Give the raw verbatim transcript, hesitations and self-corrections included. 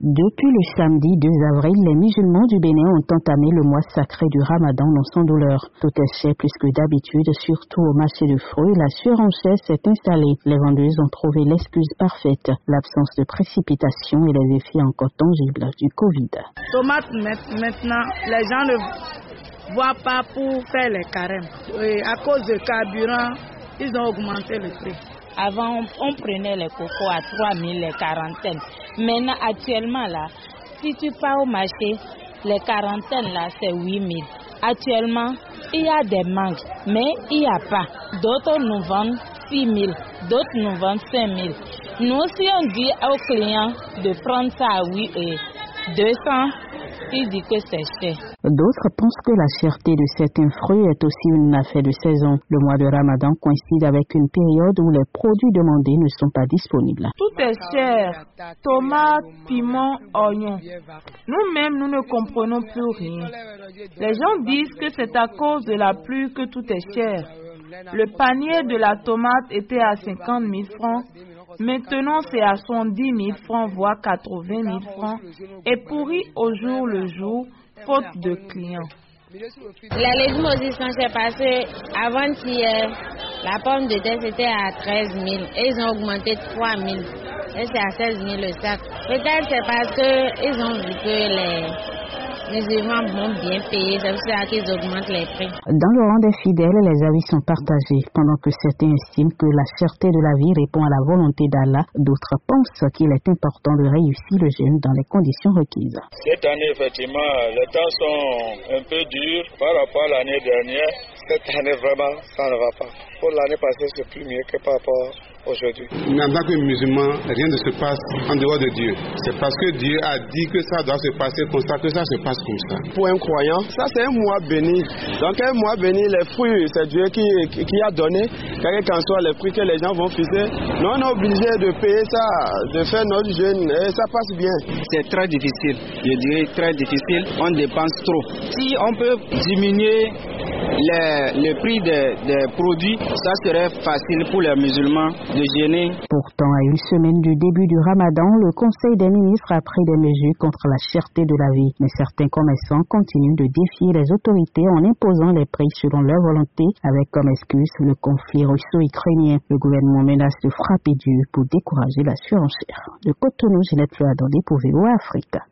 Depuis le samedi deux avril, les musulmans du Bénin ont entamé le mois sacré du Ramadan non sans douleur. Tout est cher plus que d'habitude, surtout au marché de fruits. La surenchère s'est installée. Les vendeuses ont trouvé l'excuse parfaite, l'absence de précipitations et les effets encore tangibles du Covid. Tomates maintenant, les gens ne voient pas pour faire les carèmes. Et à cause du carburant, ils ont augmenté le prix. Avant, on, on prenait les cocos à trois mille, les quarantaines. Maintenant, actuellement, là, si tu pars au marché, les quarantaines, là, c'est huit mille. Actuellement, il y a des mangues, mais il n'y a pas. D'autres nous vendent six mille, d'autres nous vendent cinq mille. Nous aussi, on dit aux clients de prendre ça à huit et deux cents. Il dit que c'est cher. D'autres pensent que la cherté de certains fruits est aussi une affaire de saison. Le mois de Ramadan coïncide avec une période où les produits demandés ne sont pas disponibles. Tout est cher. Tomates, piments, oignons. Nous-mêmes, nous ne comprenons plus rien. Les gens disent que c'est à cause de la pluie que tout est cher. Le panier de la tomate était à cinquante mille francs. Maintenant, c'est à soixante-dix mille francs, voire quatre-vingt mille francs, et pourri au jour le jour, faute de clients. Les légumes aussi sont chers parce qu'avant-hier, la pomme de terre c'était à treize mille et ils ont augmenté trois mille. Et c'est à seize mille le sac. Peut-être c'est parce qu'ils ont vu que les musulmans vont bien payer, c'est pour ça qu'ils augmentent les prix. Dans le rang des fidèles, les avis sont partagés. Pendant que certains estiment que la cherté de la vie répond à la volonté d'Allah, d'autres pensent qu'il est important de réussir le jeûne dans les conditions requises. Cette année, effectivement, les temps sont un peu durs par rapport à l'année dernière. Cette année, vraiment, ça ne va pas. Pour l'année passée, c'est plus mieux que par rapport aujourd'hui. En tant que musulman, rien ne se passe en dehors de Dieu. C'est parce que Dieu a dit que ça doit se passer comme ça, que ça se passe comme ça. Pour un croyant, ça c'est un mois béni. Donc un mois béni, les fruits, c'est Dieu qui, qui a donné. Quel qu'en soit les fruits que les gens vont fixer, nous on est obligé de payer ça, de faire notre jeûne, et ça passe bien. C'est très difficile, je dirais très difficile. On dépense trop. Si on peut diminuer les, le prix des, des produits, ça serait facile pour les musulmans de jeûner. Pourtant, à une semaine du début du Ramadan, le Conseil des ministres a pris des mesures contre la cherté de la vie. Mais certains commerçants continuent de défier les autorités en imposant les prix selon leur volonté, avec comme excuse le conflit russo-ukrainien. Le gouvernement menace de frapper dur pour décourager la surenchère. De Cotonou, Ginette Flouadon pour V O A Afrique.